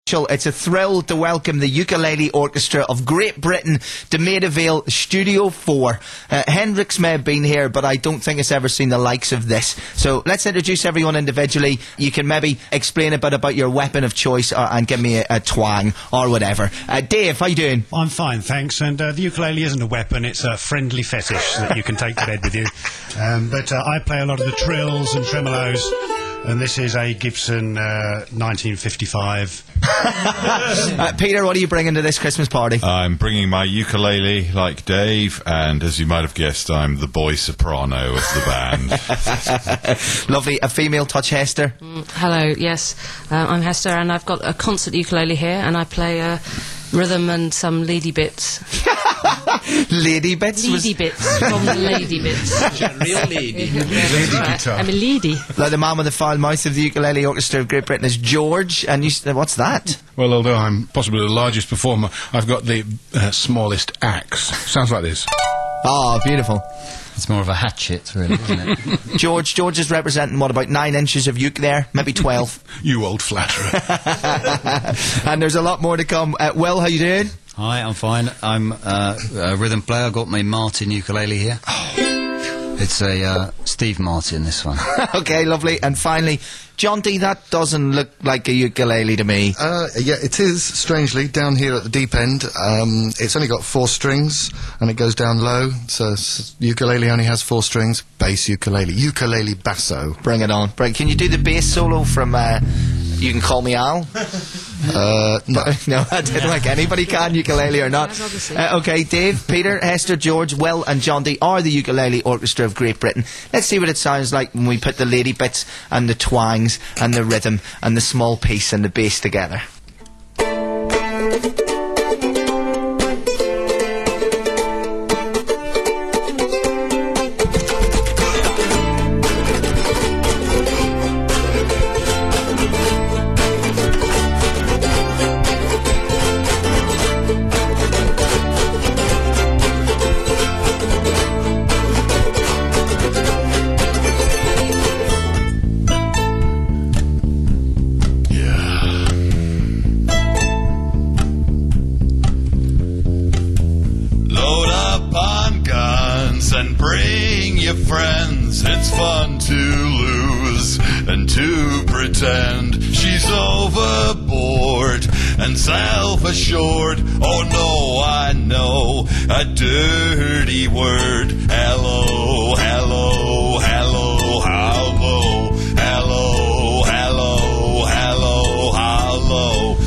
It's a thrill to welcome the Ukulele Orchestra of Great Britain to Maida Vale Studio 4. Hendrix may have been here, but I don't think it's ever seen the likes of this. So let's introduce everyone individually. You can maybe explain a bit about your weapon of choice and give me a twang or whatever. Dave, how you doing? I'm fine, thanks. And the ukulele isn't a weapon, it's a friendly fetish that you can take to bed with you. But I play a lot of the trills and tremolos. And this is a Gibson 1955. Peter, what are you bringing to this Christmas party? I'm bringing my ukulele, like Dave, and as you might have guessed, I'm the boy soprano of the band. Lovely. A female touch, Hester? Hello, yes. I'm Hester, and I've got a concert ukulele here, and I play rhythm and some lady bits. Lady bits? Lady bits from the lady bits. Real lady. That's right. I'm a lady. Like the man with the foul mouth of the Ukulele Orchestra of Great Britain is George, and you what's that? Well, although I'm possibly the largest performer, I've got the smallest axe. Sounds like this. Oh, beautiful. It's more of a hatchet, really, isn't it? George is representing, what, about 9 inches of uke there? Maybe 12. You old flatterer. And there's a lot more to come. Will, how you doing? Hi, I'm fine. I'm a rhythm player. I've got my Martin ukulele here. It's a Steve Martin, this one. Okay, lovely. And finally, John D, that doesn't look like a ukulele to me. Yeah, it is, strangely, down here at the deep end. It's only got 4 strings, and it goes down low, so ukulele only has 4 strings. Bass ukulele. Ukulele basso. Bring it on. Can you do the bass solo from You Can Call Me Al? No. No, I don't think anybody can, ukulele or not. Okay, Dave, Peter, Hester, George, Will and John D are the Ukulele Orchestra of Great Britain. Let's see what it sounds like when we put the lady bits and the twangs and the rhythm and the small piece and the bass together. And bring your friends, it's fun to lose and to pretend she's overboard and self-assured. Oh no, I know a dirty word. Hello, hello, hello, hello, hello, hello, hello, hello.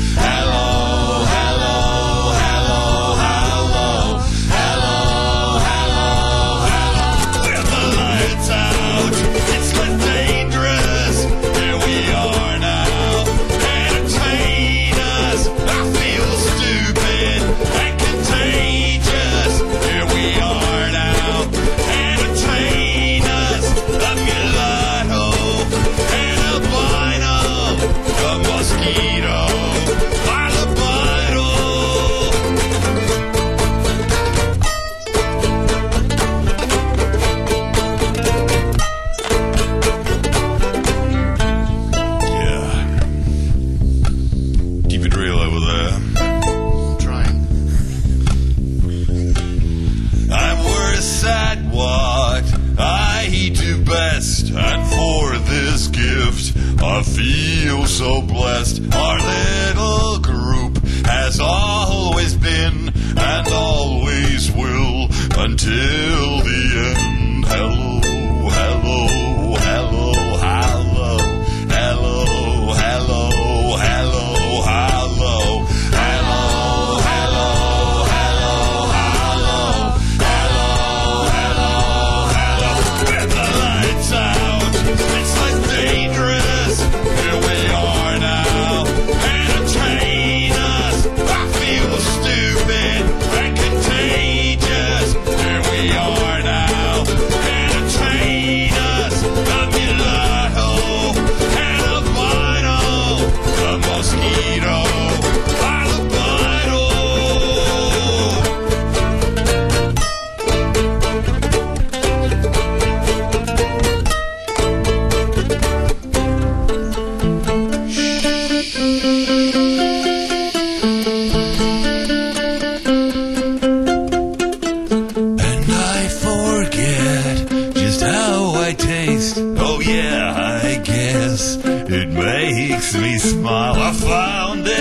And for this gift, I feel so blessed. Our little group has always been and always will until the end. Hello, hello, hello, hello, hello, hello, hello, hello, hello, hello, hello, hello, hello, hello. With the lights out, it's less dangerous. Here we are now, entertain us. I feel stupid and contagious. Here we are.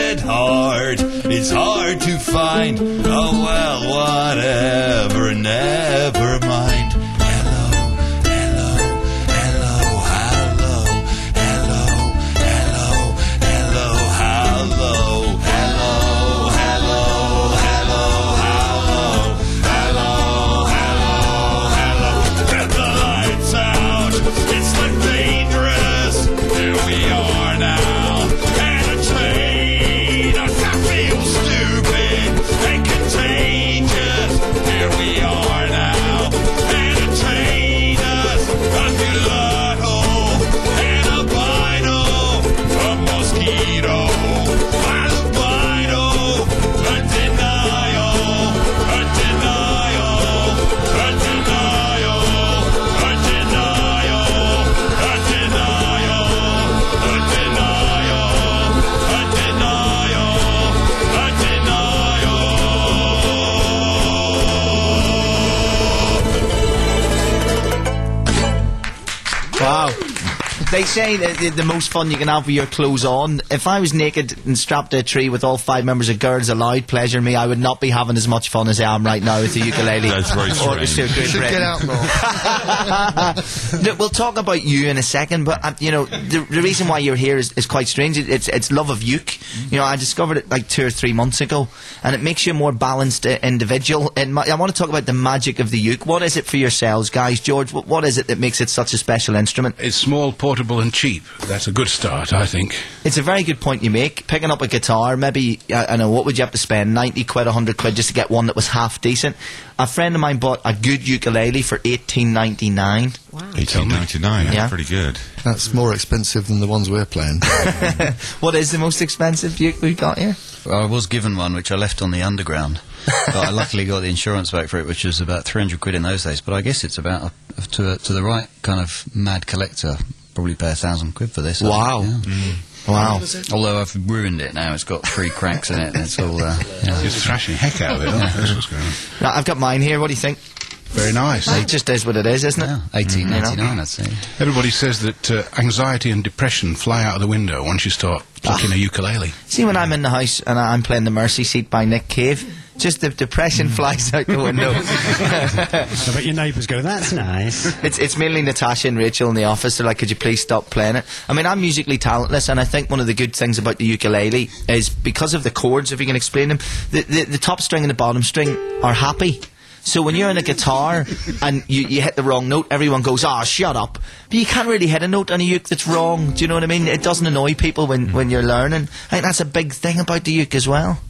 it hard. It's hard to find. Oh well, whatever, never mind. Hello, hello, hello, hello, hello, hello, hello, hello, hello, hello, hello, hello, hello, hello. Get the lights out. It's like dangerous. Here we are now. Entertain us. I feel stupid and contagious. Here we are now. Entertain us. A gelato and albino. A mosquito. Albino. A denial. A denial. A denial. A denial. A denial. A denial. A denial. A denial. Wow. They say that the most fun you can have with your clothes on. If I was naked and strapped to a tree with all 5 members of Girls Aloud pleasuring me, I would not be having as much fun as I am right now with the ukulele. That's very Orchestra of strange. Great Should Britain. get out more. Look, we'll talk about you in a second, but you know the reason why you're here is quite strange. It's love of uke. You know, I discovered it like 2 or 3 months ago, and it makes you a more balanced individual. And I want to talk about the magic of the uke. What is it for yourselves, guys? George, what is it that makes it such a special instrument? It's small, portable, and cheap. That's a good start, I think. It's a very good point you make. Picking up a guitar, maybe, I know, what would you have to spend? 90 quid, 100 quid just to get one that was half decent. A friend of mine bought a good ukulele for $18.99. Wow. 1899. Yeah. Pretty good. That's more expensive than the ones we're playing. What is the most expensive uke we've got here? Well, I was given one which I left on the underground, but I luckily got the insurance back for it, which was about 300 quid in those days. But I guess it's about to the right kind of mad collector, probably pay 1,000 quid for this. I Wow. think, yeah. Wow. Although I've ruined it now, it's got 3 cracks in it. And it's all. Yeah. It's thrashing the heck out of it. That's what's going on. Now, I've got mine here. What do you think? Very nice. It just is what it is, isn't it? Yeah, 1899, I'd say. Everybody says that anxiety and depression fly out of the window once you start plucking a ukulele. See, when I'm in the house and I'm playing The Mercy Seat by Nick Cave, just the depression flies out the window. I bet your neighbours go, that's nice. It's mainly Natasha and Rachel in the office. They're like, could you please stop playing it? I mean, I'm musically talentless, and I think one of the good things about the ukulele is because of the chords, if you can explain them, the top string and the bottom string are happy. So when you're on a guitar and you hit the wrong note, everyone goes, "Ah, shut up." But you can't really hit a note on a uke that's wrong. Do you know what I mean? It doesn't annoy people when you're learning. I think that's a big thing about the uke as well.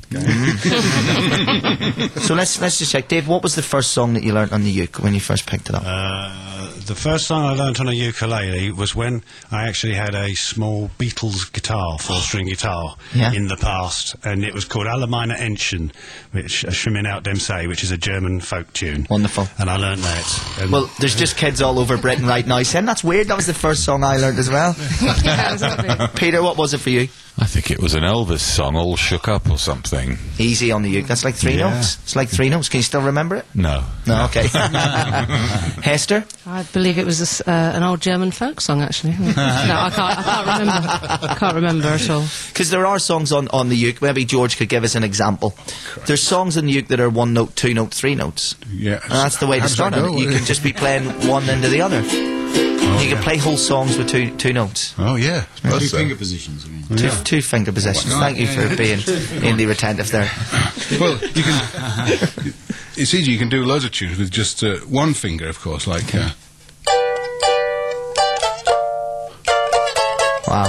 So let's just check. Dave, what was the first song that you learnt on the uke when you first picked it up? The first song I learnt on a ukulele was when I actually had a small Beatles guitar, 4-string guitar, Yeah. in the past, and it was called Allgemeine Entchen, which Schwimmen out dem See, which is a German folk tune. Wonderful. And I learnt that. And Well, there's just kids all over Britain right now saying, that's weird, that was the first song I learnt as well. Yeah, exactly. Peter, what was it for you? I think it was an Elvis song, All Shook Up or something. Easy on the uke. That's like 3 Yeah. notes. It's like 3 notes. Can you still remember it? No. No, okay. Hester? I believe it was an old German folk song, actually. No, I can't remember. I can't remember at all. Because there are songs on the uke. Maybe George could give us an example. There's songs on the uke that are 1 note, 2 note, 3 notes. Yeah. And that's the way How to does start that on go? it. You can just be playing one into the other. You can play whole songs with two notes. Oh, yeah. That's positions, I mean. Two finger positions. Thank you for being inly retentive there. Well, you can. It's easy. You can do loads of tunes with just one finger, of course. Like. Wow.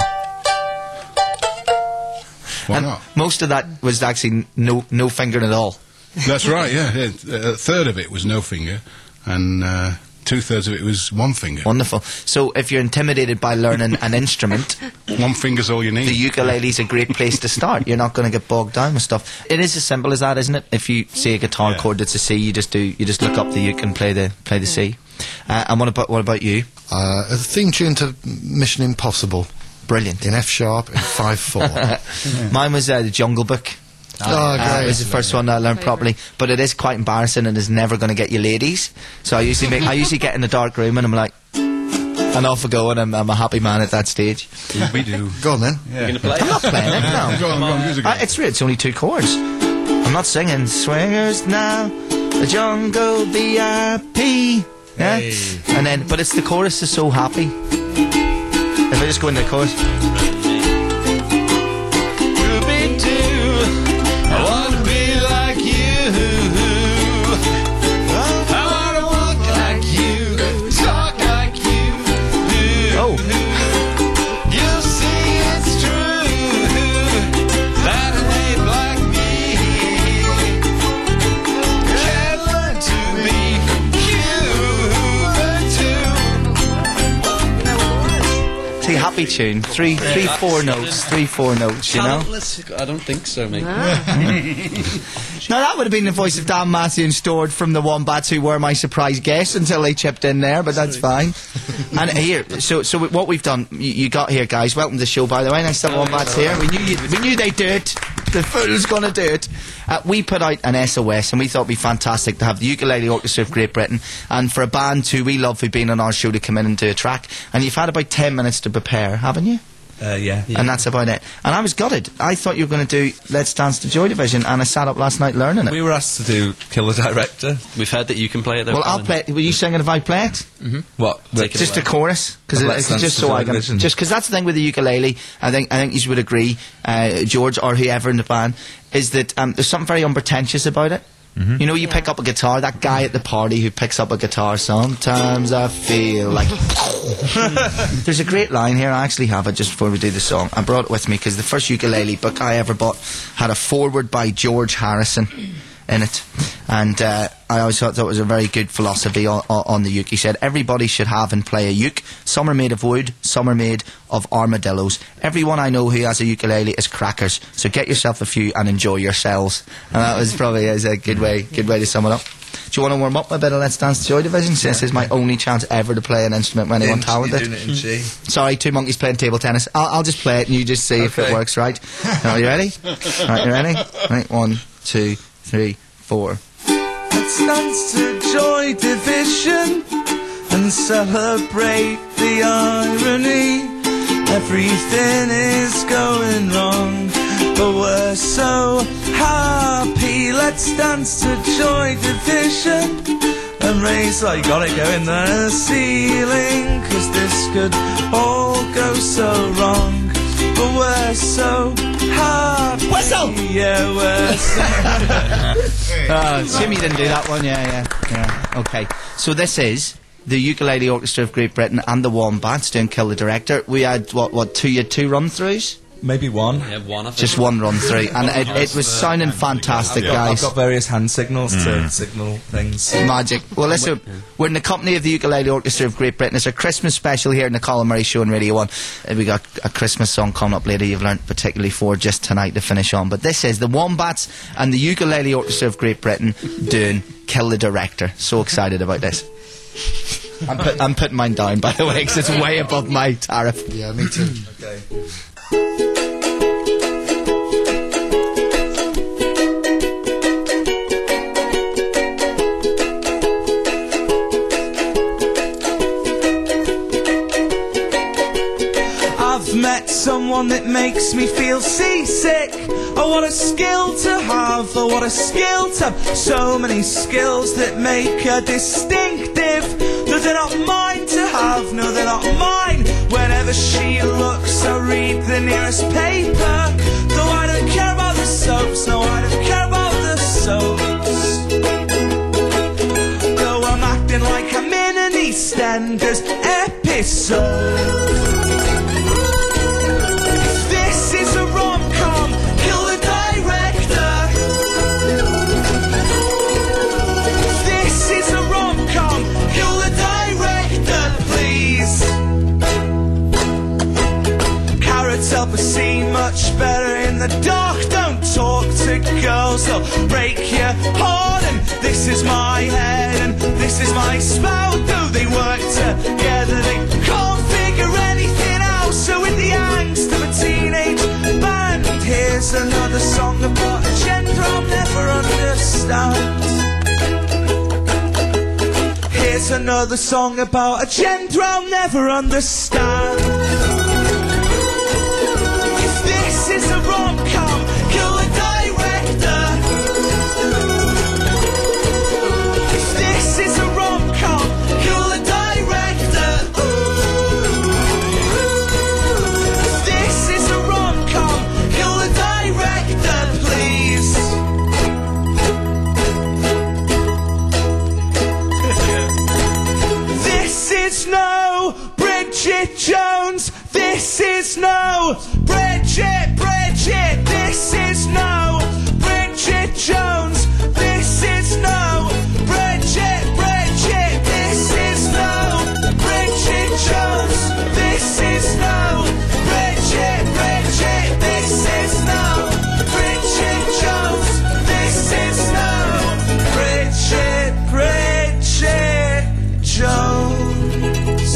Why And not? most of that was actually no finger at all. That's right. Yeah. A third of it was no finger, and 2/3 of it was one finger. Wonderful. So if you're intimidated by learning an instrument, One finger's all you need. the ukulele's a great place to start. You're not going to get bogged down with stuff. It is as simple as that, isn't it? If you see a guitar chord that's a C, you just look up the uke and play the C. And what about you? A theme tune to Mission Impossible Brilliant. in F sharp in 5/4. Mine was the Jungle Book. Oh, It great. was the first one that I learned properly, but it is quite embarrassing and is never going to get you ladies. So I usually get in the dark room and I'm like, And off I go, and I'm a happy man at that stage. We do. Go on then. You're going to play? I'm not playing it, no. Go on, music. It's only 2 chords. I'm not singing swingers now, the jungle VIP. Yeah? And then, but it's the chorus is so happy. If I just go into the chorus. I wanna be like you. I wanna walk like you, talk like you. Oh. You'll see it's true that an ape like me can learn to be human too. See, happy tune. 4 notes, you know? I don't think so, mate. Now that would have been the voice of Dan Matthew and Stored from the Wombats, who were my surprise guests until they chipped in there, but that's fine. And here, so what we've done, you got here, guys. Welcome to the show, by the way. Nice to have Wombats here. We knew they'd do it. The fool's gonna do it. We put out an SOS, and we thought it'd be fantastic to have the Ukulele Orchestra of Great Britain, and for a band who we love who've been on our show to come in and do a track. And you've had about 10 minutes to prepare, haven't you? Yeah. And that's about it. And I was gutted. I thought you were going to do Let's Dance to Joy Division, and I sat up last night learning it. We were asked to do Kill the Director. We've heard that you can play it, though. Well, I'll play it. Will you sing it if I play it? What? Take it Just away. a chorus, because Let's Dance just to so Joy I can, Division. just because that's the thing with the ukulele. I think you would agree, George or whoever in the band, is that there's something very unpretentious about it. You know, you pick up a guitar, that guy at the party who picks up a guitar, sometimes I feel like... There's a great line here, I actually have it just before we do the song. I brought it with me because the first ukulele book I ever bought had a foreword by George Harrison in it. And I always thought that was a very good philosophy on the uke. He said, everybody should have and play a uke. Some are made of wood, some are made of armadillos. Everyone I know who has a ukulele is crackers. So get yourself a few and enjoy yourselves. And that was probably a good way to sum it up. Do you want to warm up a bit of Let's Dance to Joy Division? Since this is my only chance ever to play an instrument with anyone talented. You're doing it in G. Sorry, 2 monkeys playing table tennis. I'll just play it and you just see if it works, right? Are you ready? Right, you ready? Right, 1, 2, 3, 4. Let's dance to Joy Division and celebrate the irony. Everything is going wrong, but we're so happy. Let's dance to Joy Division and raise, oh, you got it going there, the ceiling, 'cause this could all go so wrong, but we're so happy. Whistle! Yeah, we're so Assume you didn't do that one, yeah. Okay, so this is the Ukulele Orchestra of Great Britain and the Wombats doing Kill the Director. We had, two run-throughs? Maybe one. Yeah, one of Just one run-through, and it was sounding fantastic, I've guys. got various hand signals to signal things. Magic. Well, listen, we're in the company of the Ukulele Orchestra of Great Britain. It's a Christmas special here in the Colin Murray Show on Radio 1. We got a Christmas song coming up later you've learnt particularly for just tonight to finish on. But this is the Wombats and the Ukulele Orchestra of Great Britain doing Kill the Director. So excited about this. I'm putting mine down, by the way, because it's way above my tariff. Yeah, me too. Okay. I've met someone that makes me feel seasick. Oh, what a skill to have, oh, what a skill to have. So many skills that make her distinctive. No, they're not mine to have, no, they're not mine. Whenever she looks, I read the nearest paper. Though I don't care about the soaps, no, I don't care about the soaps. Though I'm acting like I'm in an EastEnders episode. This is a rom-com, kill the director. This is a rom-com, kill the director, please. Carrots help us see much better in the dark. Don't talk to girls, they'll break your heart. And this is my head and this is my spout. Though they work together, they can't figure anything out. So in the angst of a teenage band, here's another song about a gender I'll never understand. Here's Here's another song about a gender I'll never understand. If this is a rom-com, kill the director. If this is a rom-com, kill the director. If this is a rom-com, kill the director, please. This is no Bridget Jones. This is no Bridget. This is no Bridget Jones. This is no Bridget. This is no Bridget Jones. This is no Bridget. This is no Bridget Jones. This is no Bridget Jones.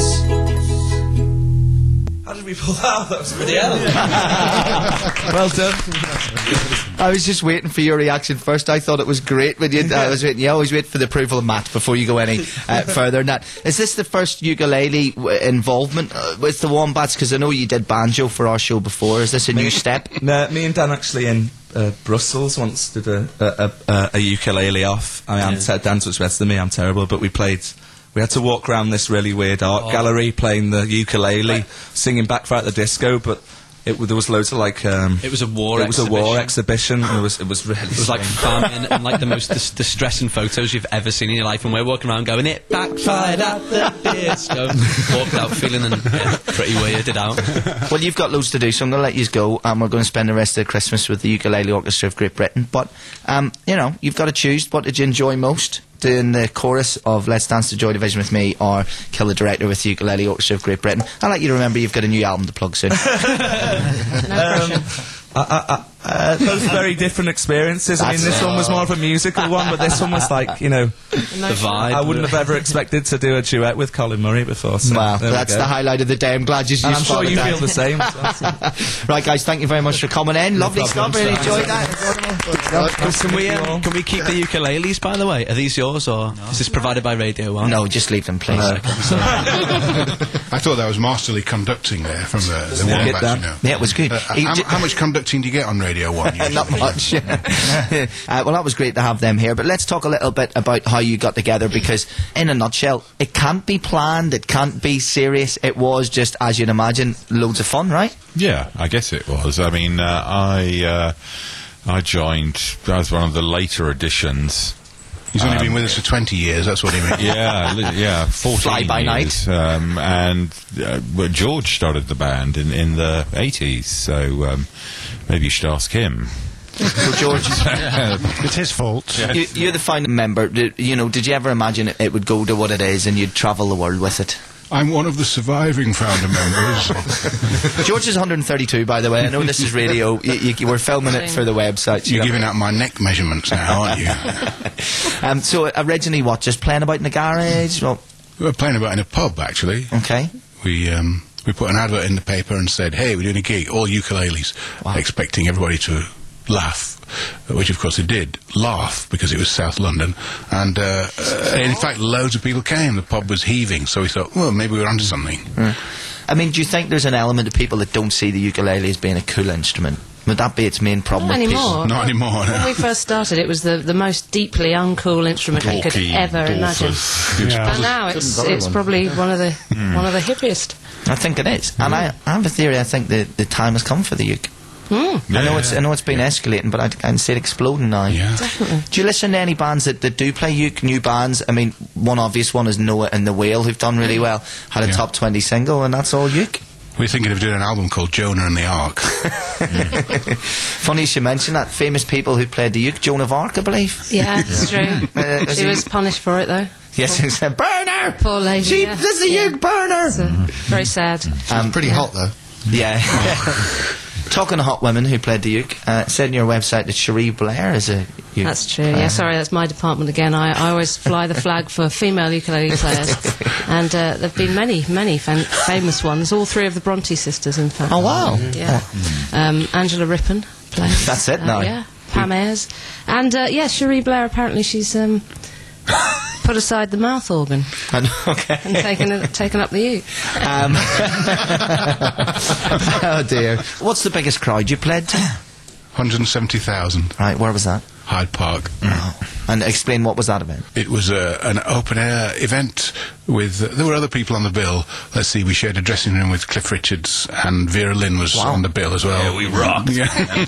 How did we pull that out? That was pretty hell. Well done. I was just waiting for your reaction first. I thought it was great when you. I was waiting. You always wait for the approval of Matt before you go any further than that. Is this the first ukulele involvement with the Wombats? Because I know you did banjo for our show before. Is this a new step? No, me and Dan actually in Brussels once did a ukulele off. I mean, Dan's much better than me. I'm terrible, but we had to walk around this really weird art gallery playing the ukulele, singing Back for Out the Disco, but there was loads of like it was a war exhibition. It was really it was like famine and like the most distressing photos you've ever seen in your life, and we're walking around going, it backfired at the disco. Walked out feeling pretty weirded out. Well, you've got loads to do, so I'm going to let you go, and we're going to spend the rest of the Christmas with the Ukulele Orchestra of Great Britain. But you know, you've got to choose. What did you enjoy most? Doing the chorus of Let's Dance to Joy Division with me, or Kill the Director with the Ukulele Orchestra of Great Britain? I'd like you to remember you've got a new album to plug soon. Both very different experiences. I mean, this one was more of a musical one, but this one was like, you know, the vibe. I wouldn't have ever expected to do a duet with Colin Murray before. So well, that's the highlight of the day. I'm glad you. And I'm sure you feel the same. Right, guys, thank you very much for coming in. Lovely stuff. Really enjoyed that. Can we keep the ukuleles, by the way? Are these yours, or is this provided by Radio 1? No, just leave them, please. I thought that was masterly conducting there from the Wombats, you know. Yeah, it was good. How much conducting do you get on Radio 1? Not much. Well, that was great to have them here, but let's talk a little bit about how you got together, because in a nutshell, it can't be planned, it can't be serious. It was just, as you'd imagine, loads of fun, right? Yeah, I guess it was. I mean, I joined as one of the later editions. He's only been with us for 20 years, that's what he meant. Yeah, 14 Fly by years. And George started the band in the 80s, so maybe you should ask him. So George, it's his fault. You're the founding member. Did you ever imagine it would go to what it is and you'd travel the world with it? I'm one of the surviving founder members. George is 132, by the way. I know this is radio. You were filming it for the website. You're giving out my neck measurements now, aren't you? So originally, what? Just playing about in the garage? Well, we were playing about in a pub, actually. Okay. We put an advert in the paper and said, hey, we're doing a gig, all ukuleles, expecting everybody to laugh, which of course they did laugh because it was South London, and in fact loads of people came. The pub was heaving, so we thought, well, maybe we're onto something. I mean, do you think there's an element of people that don't see the ukulele as being a cool instrument? Would that be its main problem? Not anymore. Not anymore. No. When we first started, it was the most deeply uncool instrument I could ever imagine. And now it's probably one of the hippiest. I think it is, and I have a theory. I think the time has come for the uke. I know it's been escalating, but I can see it exploding now. Yeah. Definitely. Do you listen to any bands that do play uke, new bands? I mean, one obvious one is Noah and the Whale, who've done really well, had a top 20 single, and that's all uke. We're thinking of doing an album called Jonah and the Ark. Funny you should mention that. Famous people who played the uke, Joan of Arc, I believe. Yeah, it's true. She was punished for it, though. Yes, it's a burner! Poor lady. This is a uke burner! Very sad. Pretty hot, though. Yeah. Talking to hot women who played the uke, said on your website that Cherie Blair is a uke. That's true, yeah, sorry, that's my department again. I always fly the flag for female ukulele players. And there have been many famous ones, all three of the Bronte sisters, in fact. Oh, wow. Yeah. Angela Rippon plays. That's it now. Yeah. Pam Ayres. And, Cherie Blair, apparently she's Put aside the mouth organ Okay. and taken up the uke. Oh dear. What's the biggest crowd you played to? 170,000. Right, where was that? Hyde Park. And explain what was that about? It was an open-air event with... there were other people on the bill. Let's see, we shared a dressing room with Cliff Richards, and Vera Lynn was on the bill as well. Yeah, we rocked. Yeah.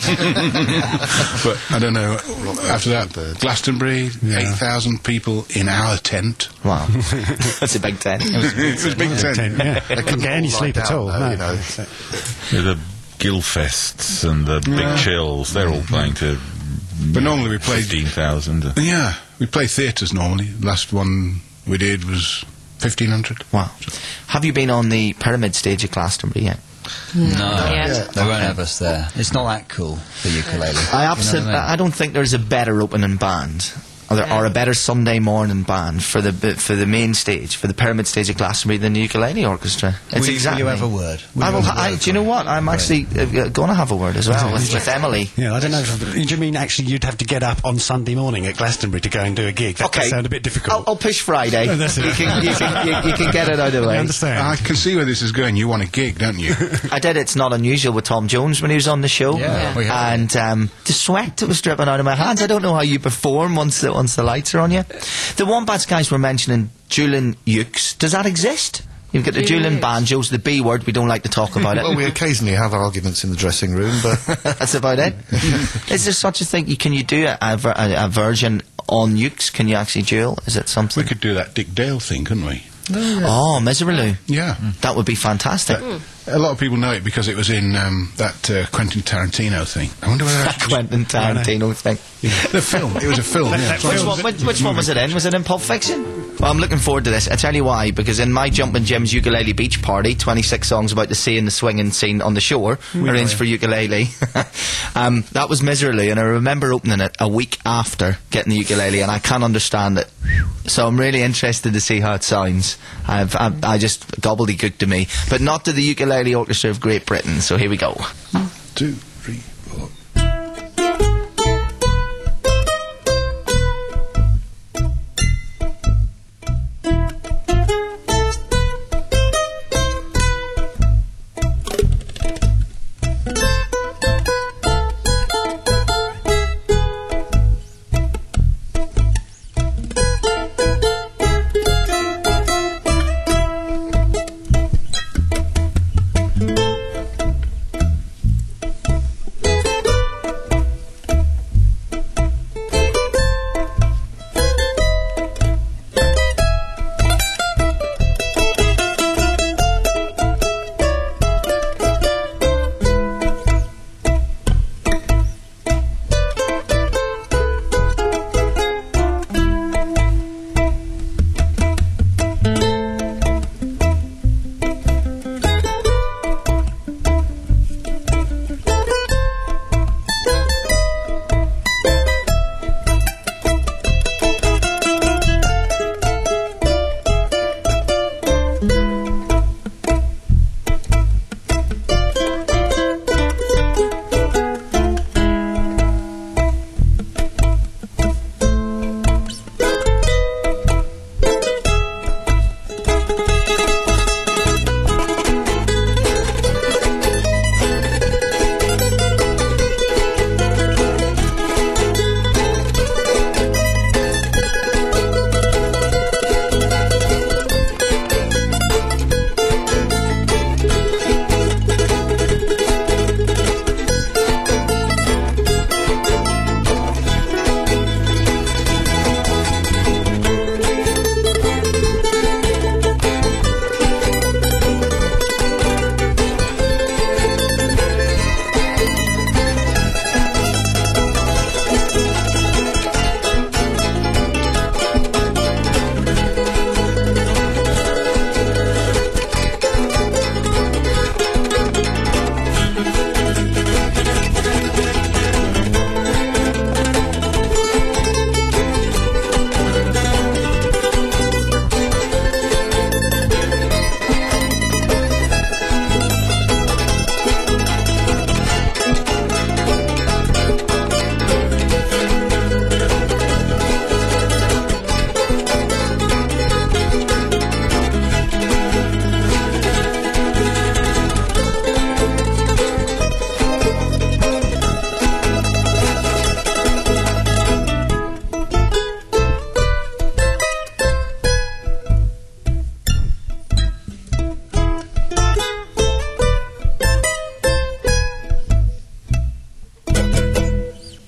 But, I don't know, after that, Glastonbury, 8,000 people in our tent. Wow. That's a big tent. It was a big tent. Yeah. They couldn't get any sleep at all. No. You know. The Guildfests and the Big Chills, they're all playing to... But normally we played... 15,000. Yeah, we play theatres normally. Last one we did was 1,500. Wow. Have you been on the Pyramid stage at Glastonbury yet? No, Yeah. they won't have us there. It's not that cool, the ukulele. I don't think there's a better opening band. Or a better Sunday morning band for the main stage, for the Pyramid stage at Glastonbury than the Ukulele Orchestra. It's exactly. Will you have a word? Do you know what? I'm actually going to have a word as well with Emily. Yeah, I don't know. Do you mean actually you'd have to get up on Sunday morning at Glastonbury to go and do a gig? That does sound a bit difficult. I'll push Friday. That's it. You can get it out of the way. I understand. I can see where this is going. You want a gig, don't you? I did It's Not Unusual with Tom Jones when he was on the show. Yeah, we have. And the sweat that was dripping out of my hands. I don't know how you perform once the lights are on you. The Wombats guys were mentioning dueling ukes. Does that exist? You've got the dueling banjos, the B word, we don't like to talk about it. Well, we occasionally have arguments in the dressing room, but... That's about it. Is there such a thing? Can you do a version on ukes? Can you actually duel? Is it something? We could do that Dick Dale thing, couldn't we? Oh, Miseraloo. Yeah. That would be fantastic. A lot of people know it because it was in that Quentin Tarantino thing. I wonder whether... Quentin Tarantino thing. The film. It was a film, yeah. Which one was it in? Was it in Pulp Fiction? Well, I'm looking forward to this. I tell you why, because in my Jumpin' Jim's Ukulele Beach Party, 26 songs about the sea and the swinging scene on the shore, arranged for ukulele, that was Miseraloo, and I remember opening it a week after getting the ukulele, and I can't understand it. So I'm really interested to see how it sounds. I just gobbledygook to me, but not to the Ukulele Orchestra of Great Britain, so here we go. 2, 3, 4...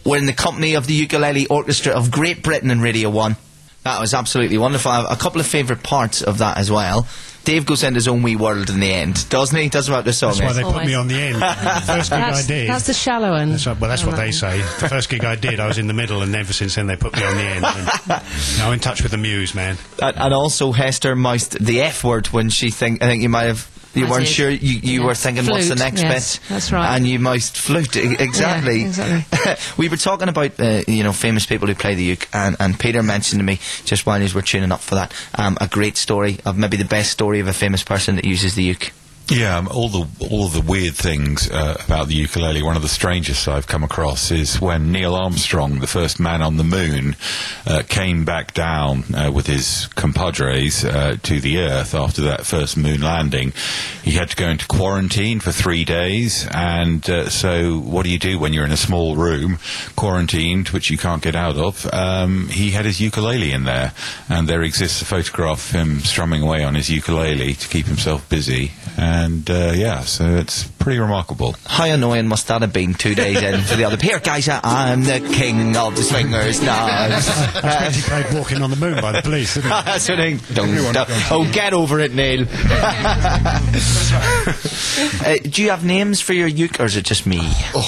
We're in the company of the Ukulele Orchestra of Great Britain and Radio 1. That was absolutely wonderful. I have a couple of favourite parts of that as well. Dave goes into his own wee world in the end, doesn't he? Doesn't about the song. That's why they put Always. me on the end. The first gig I did. That's the shallow end. That's what they say. The first gig I did, I was in the middle, and ever since then they put me on the end. And now in touch with the muse, man. And also Hester mouthed the F word when she I think you might have. You I weren't did. sure. You were thinking, what's the Flute, next yes, bit? that's right. And you mouthed flute. Exactly. Yeah, exactly. We were talking about famous people who play the uke, and Peter mentioned to me just while we were tuning up for that a great story of maybe the best story of a famous person that uses the uke. Yeah, all of the weird things about the ukulele. One of the strangest I've come across is when Neil Armstrong, the first man on the moon, came back down with his compadres to the Earth after that first moon landing. He had to go into quarantine for 3 days, and so what do you do when you're in a small room, quarantined, which you can't get out of? He had his ukulele in there, and there exists a photograph of him strumming away on his ukulele to keep himself busy. And so it's pretty remarkable. How annoying must that have been 2 days in for the other? Here, guys, I'm the king of the swingers now. I he played Walking on the Moon by the Police, didn't he? That's what oh, get over it, Neil. Do you have names for your uke, or is it just me?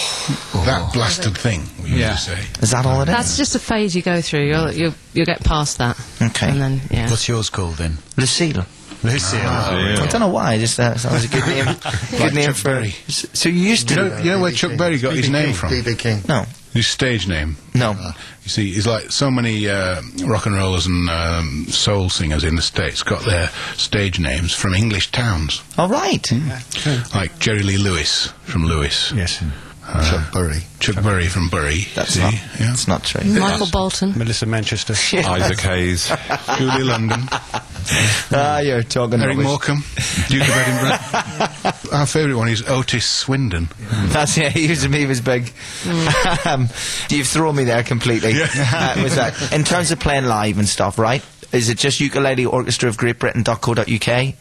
That blasted thing, we used to say. Is that all it is? That's just a phase you go through. You'll get past that. Okay. And then, yeah. What's yours called then? Lucille. Lucille. I don't know why. Just that was a good name. Good name Chuck for. Berry. So you used to. You know where Chuck Berry got his name from? B.B. King. No. His stage name. No. You see, he's like so many rock and rollers and soul singers in the States got their stage names from English towns. All right. Like Jerry Lee Lewis from Lewis. Yes. Chuck Berry. Chuck Berry from Bury. That's see? not. Yeah. That's not true. Michael Bolton. Melissa Manchester. Isaac Hayes. Julie London. You're talking Eric rubbish. Morecambe. Duke of Edinburgh. Our favourite one is Otis Swindon. That's he was big. You've thrown me there completely. Was that in terms of playing live and stuff, right? Is it just Ukulele Orchestra of Great Britain.co.uk?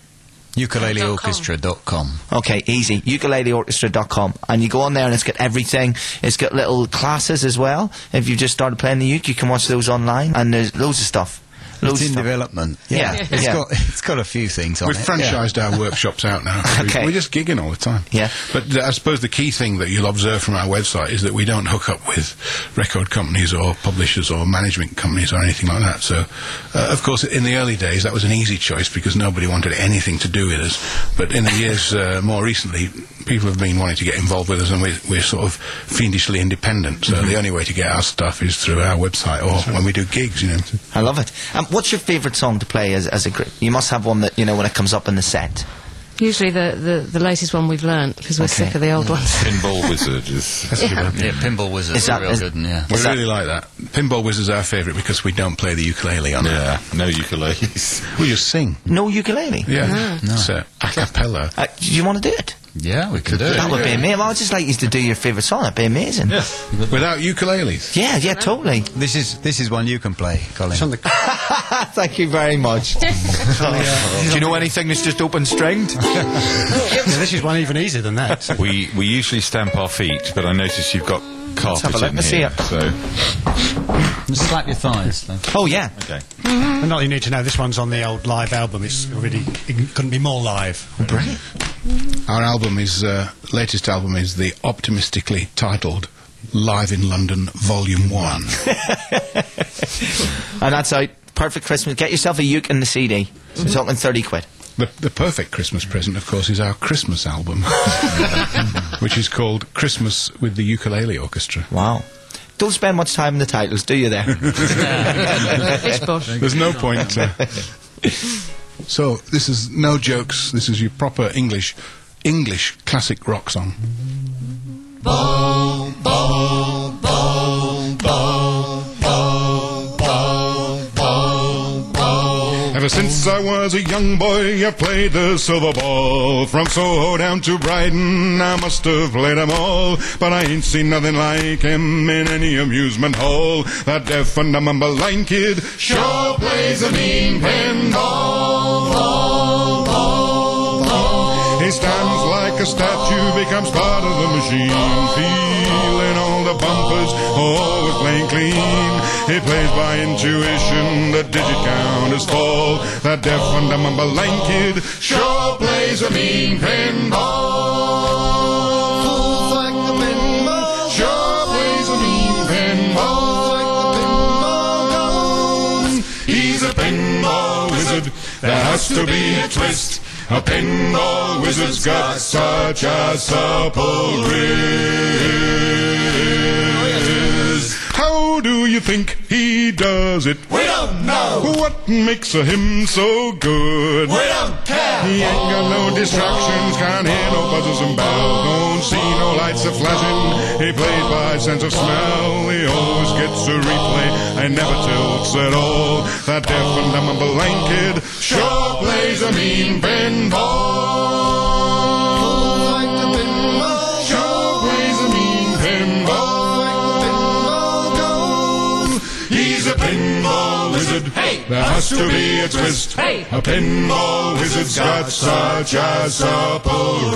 Ukuleleorchestra.com. Okay, easy. Ukuleleorchestra.com. And you go on there and it's got everything. It's got little classes as well. If you've just started playing the uke, you can watch those online. And there's loads of stuff. It's in development. Yeah. It's got a few things on We've it. franchised our workshops out now. Okay. We're just gigging all the time. Yeah. But I suppose the key thing that you'll observe from our website is that we don't hook up with record companies or publishers or management companies or anything like that. So, of course, in the early days, that was an easy choice because nobody wanted anything to do with us. But in the years more recently, people have been wanting to get involved with us, and we're sort of fiendishly independent. So the only way to get our stuff is through our website or when we do gigs, you know. I love it. What's your favourite song to play as a group? You must have one that, when it comes up in the set. Usually the latest one we've learnt, because we're sick of the old ones. Pinball Wizard is... Yeah, Pinball Wizard Is that- real is- good, and yeah. We Is that- really like that. Pinball Wizard's our favourite because we don't play the ukulele on it. Yeah, no ukuleles. We just sing. No ukulele? Yeah. So, a cappella. Do you want to do it? Yeah, we can do it. That would be amazing. I'd just like you to do your favourite song. That'd be amazing. Without ukuleles. Yeah, totally. This is one you can play, Colin. It's on the, Thank you very much. Do you know anything that's just open stringed? this is one even easier than that. We usually stamp our feet, but I notice you've got have a carpet look. in Let's see here. it. So, Slap your thighs. though. Oh, yeah. okay. And not you need to know, this one's on the old live album. It couldn't be more live. Brilliant. Our album is, latest album is the optimistically titled Live in London Volume 1. And that's out. Perfect Christmas. Get yourself a uke and the CD. So we're talking 30 quid. The perfect Christmas present, of course, is our Christmas album, which is called Christmas with the Ukulele Orchestra. Wow. Don't spend much time in the titles, do you there? Fish bush. There's no point. So, this is no jokes. This is your proper English classic rock song. Ever since I was a young boy, I played the silver ball. From Soho down to Brighton, I must have played 'em all. But I ain't seen nothing like him in any amusement hall. That deaf and dumb blind kid sure plays a mean pinball. He stands like a statue, becomes part of the machine, feeling all the bumpers always playing clean. He plays by intuition, the digit count is full. That deaf and dumb blind kid sure plays a mean pinball. Fools like the pinball. Sure plays a mean pinball. He's a pinball wizard. There has to be a twist. A pinball wizard's got such a supple wrist. How do you think he does it? We don't know. What makes him so good? We don't care. He ain't got no distractions, can't hear no buzzers and bells, don't see no lights a flashing. He plays by sense of smell, he always gets a replay and never tilts at all. That deaf and dumb blind kid sure plays a mean pinball. Like the pinball. Sure plays a mean pinball. He's a pinball wizard. Hey, there has to be a twist. Hey, a pinball wizard's got such a supple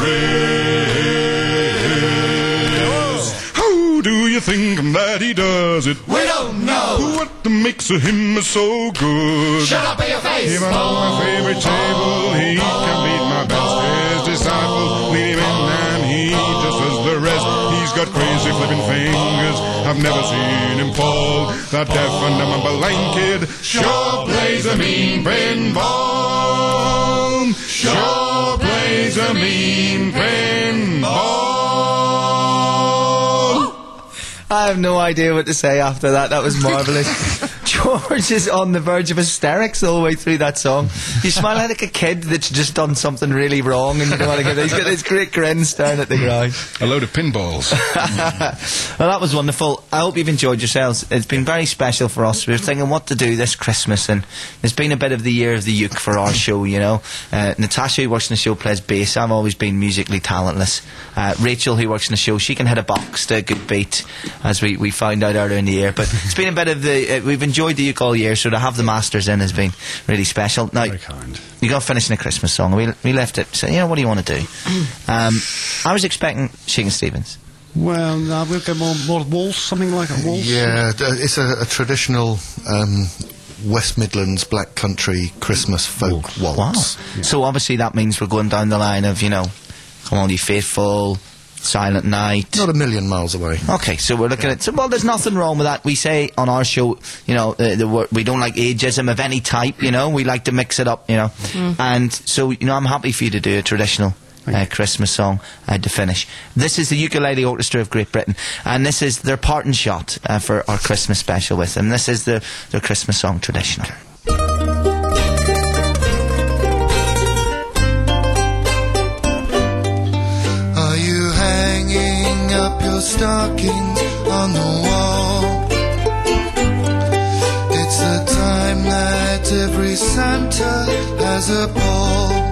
wrist. How do you think that he does it? We don't know. What makes him so good? Shut up in your face. Even on my favorite table, he can beat my best. His disciples lead him in and he just does the rest. He's got crazy flipping fingers, I've never seen him fall. That deaf and dumb blind kid sure plays a mean pinball. Sure plays a mean pinball. I have no idea what to say after that. That was marvellous. George is on the verge of hysterics all the way through that song. You smile like a kid that's just done something really wrong and you don't want to get. He's got this great grin staring at the ground. A load of pinballs. Well, that was wonderful. I hope you've enjoyed yourselves. It's been very special for us. We were thinking what to do this Christmas, and it's been a bit of the year of the uke for our show, you know. Natasha, who works in the show, plays bass. I've always been musically talentless. Rachel, who works in the show, she can hit a box to a good beat, as we found out earlier in the year. But it's been a bit of the... we've enjoyed the uke all year, so to have the masters in has been really special. Now, Very kind. you got to finish in a Christmas song. We left it. So, you know, what do you want to do? I was expecting Shakin' Stevens. Well, no, we'll go more waltz, something like a waltz. Yeah, it's a traditional West Midlands Black Country Christmas folk waltz. Wow. So obviously that means we're going down the line of, you know, Come On You Faithful, Silent Night. Not a million miles away. Okay, so we're looking at... So, well, there's nothing wrong with that. We say on our show, you know, we don't like ageism of any type, you know. We like to mix it up, you know. And so, you know, I'm happy for you to do a traditional Christmas song to finish. This is the Ukulele Orchestra of Great Britain, and this is their parting shot for our Christmas special with them. This is their Christmas song, Traditional. Are you hanging up your stockings on the wall? It's the time that every Santa has a ball.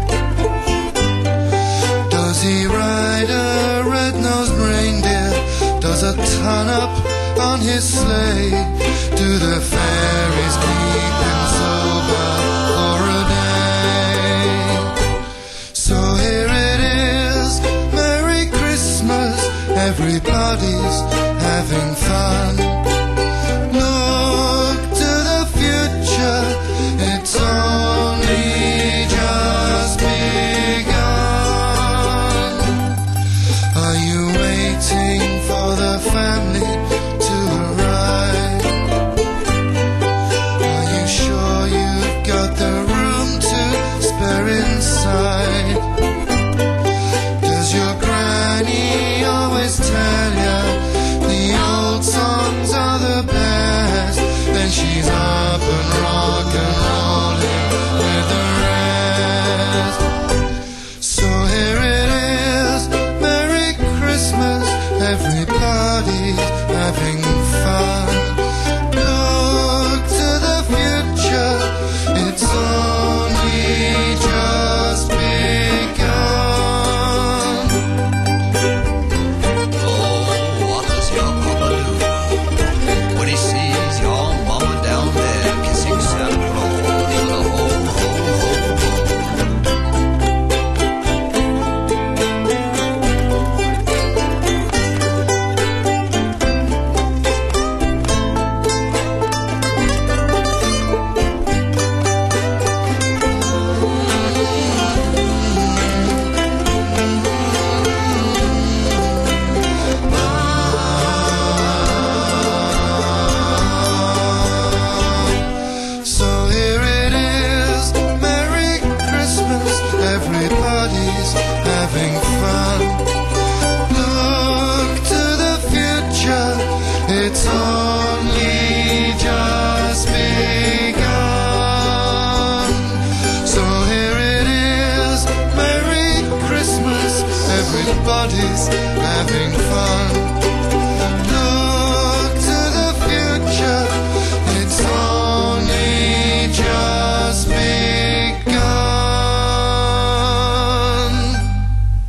Does he ride a red-nosed reindeer? Does a ton up on his sleigh? Do the fairies keep him sober for a day? So here it is, Merry Christmas, everybody's having fun. Look to the future, it's only just begun. Are you waiting for the family to arrive? parties, having fun.